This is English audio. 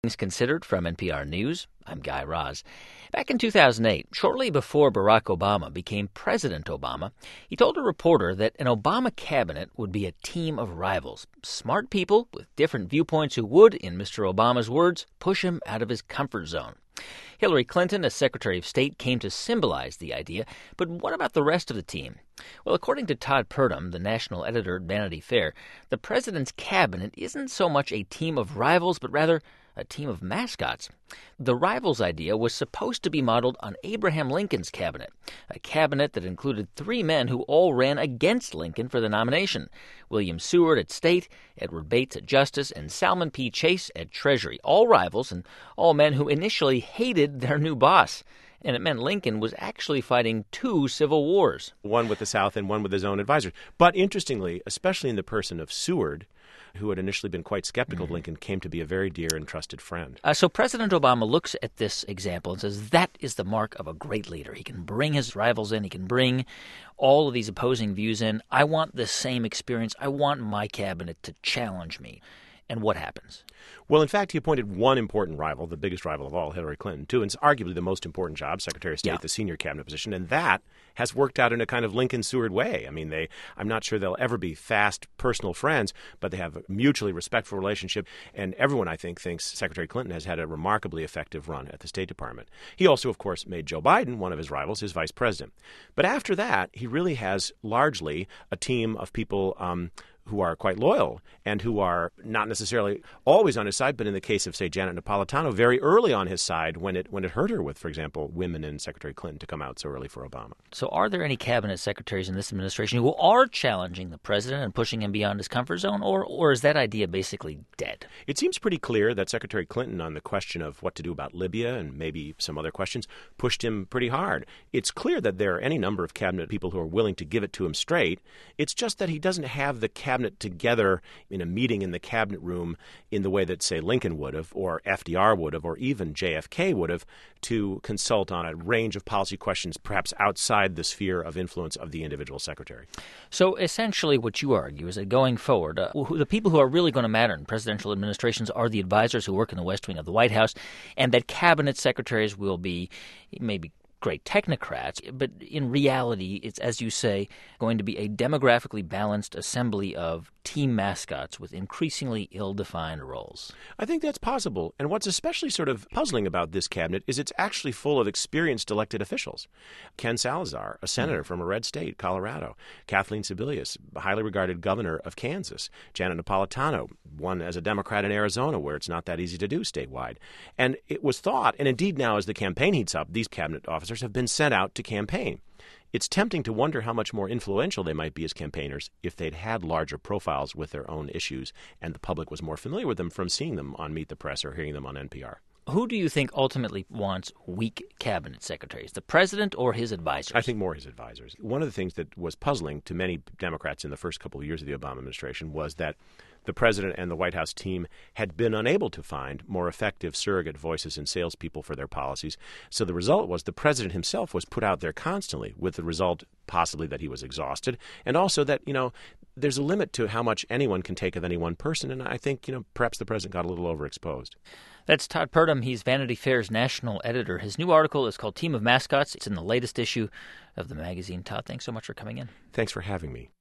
Things Considered from NPR News. I'm Guy Raz. Back in 2008, shortly before Barack Obama became President Obama, he told a reporter that an Obama cabinet would be a team of rivals, smart people with different viewpoints who would, in Mr. Obama's words, push him out of his comfort zone. Hillary Clinton, as Secretary of State, came to symbolize the idea, but what about the rest of the team? Well, according to Todd Purdom, the national editor at Vanity Fair, the president's cabinet isn't so much a team of rivals, but rather a team of mascots. The rivals idea was supposed to be modeled on Abraham Lincoln's cabinet, a cabinet that included three men who all ran against Lincoln for the nomination: William Seward at State, Edward Bates at Justice, and Salmon P. Chase at Treasury, all rivals and all men who initially hated their new boss. And it meant Lincoln was actually fighting two civil wars. One with the South and one with his own advisors. But interestingly, especially in the person of Seward, who had initially been quite skeptical of Lincoln, came to be a very dear and trusted friend. So President Obama looks at this example and says that is the mark of a great leader. He can bring his rivals in. He can bring all of these opposing views in. I want the same experience. I want my cabinet to challenge me. And what happens? Well, in fact, he appointed one important rival, the biggest rival of all, Hillary Clinton, to arguably the most important job, Secretary of State, the senior cabinet position, and that has worked out in a kind of Lincoln-Seward way. I mean, I'm not sure they'll ever be fast personal friends, but they have a mutually respectful relationship, and everyone, I think, thinks Secretary Clinton has had a remarkably effective run at the State Department. He also, of course, made Joe Biden, one of his rivals, his vice president. But after that, he really has largely a team of people who are quite loyal and who are not necessarily always on his side, but in the case of, say, Janet Napolitano, very early on his side when it hurt her with, for example, women and Secretary Clinton to come out so early for Obama. So are there any cabinet secretaries in this administration who are challenging the president and pushing him beyond his comfort zone, or is that idea basically dead? It seems pretty clear that Secretary Clinton, on the question of what to do about Libya and maybe some other questions, pushed him pretty hard. It's clear that there are any number of cabinet people who are willing to give it to him straight. It's just that he doesn't have the cabinet together in a meeting in the cabinet room in the way that, say, Lincoln would have, or FDR would have, or even JFK would have, to consult on a range of policy questions perhaps outside the sphere of influence of the individual secretary. So essentially what you argue is that going forward, the people who are really going to matter in presidential administrations are the advisors who work in the West Wing of the White House, and that cabinet secretaries will be maybe great technocrats, but in reality, it's, as you say, going to be a demographically balanced assembly of team mascots with increasingly ill-defined roles. I think that's possible. And what's especially sort of puzzling about this cabinet is it's actually full of experienced elected officials. Ken Salazar, a senator from a red state, Colorado. Kathleen Sebelius, a highly regarded governor of Kansas. Janet Napolitano, one as a Democrat in Arizona, where it's not that easy to do statewide. And it was thought, and indeed now as the campaign heats up, these cabinet officers have been sent out to campaign. It's tempting to wonder how much more influential they might be as campaigners if they'd had larger profiles with their own issues and the public was more familiar with them from seeing them on Meet the Press or hearing them on NPR. Who do you think ultimately wants weak cabinet secretaries, the president or his advisors? I think more his advisors. One of the things that was puzzling to many Democrats in the first couple of years of the Obama administration was that the president and the White House team had been unable to find more effective surrogate voices and salespeople for their policies. So the result was the president himself was put out there constantly, with the result possibly that he was exhausted, and also that, there's a limit to how much anyone can take of any one person. And I think, perhaps the president got a little overexposed. That's Todd Purdom. He's Vanity Fair's national editor. His new article is called Team of Mascots. It's in the latest issue of the magazine. Todd, thanks so much for coming in. Thanks for having me.